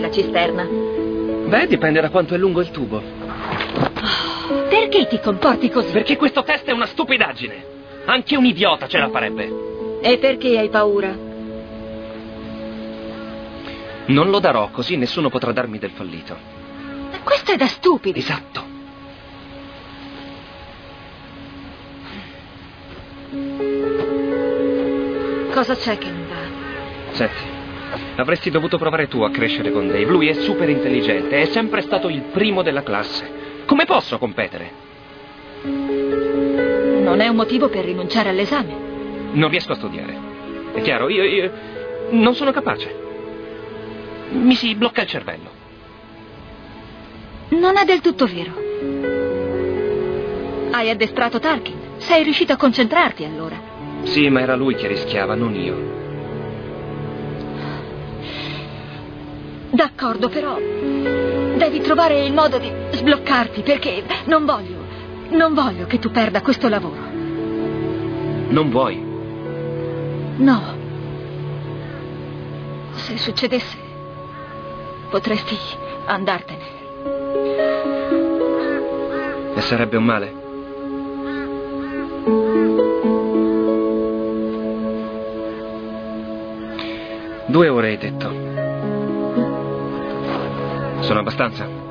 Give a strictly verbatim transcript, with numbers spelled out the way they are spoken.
la cisterna? Beh, dipende da quanto è lungo il tubo. Oh, perché ti comporti così? Perché questo test è una stupidaggine. Anche un idiota ce la farebbe. E perché hai paura? Non lo darò, così nessuno potrà darmi del fallito. Questo è da stupidi. Esatto. Cosa c'è che non va? Senti, avresti dovuto provare tu a crescere con Dave. Lui è super intelligente, è sempre stato il primo della classe. Come posso competere? Non è un motivo per rinunciare all'esame. Non riesco a studiare. È chiaro, io, io non sono capace. Mi si blocca il cervello. Non è del tutto vero. Hai addestrato Tarkin. Sei riuscito a concentrarti allora. Sì, ma era lui che rischiava, non io. D'accordo, però devi trovare il modo di sbloccarti, perché non voglio, non voglio che tu perda questo lavoro. Non vuoi? No. Se succedesse, potresti andartene. E sarebbe un male? Due ore hai detto. Sono abbastanza?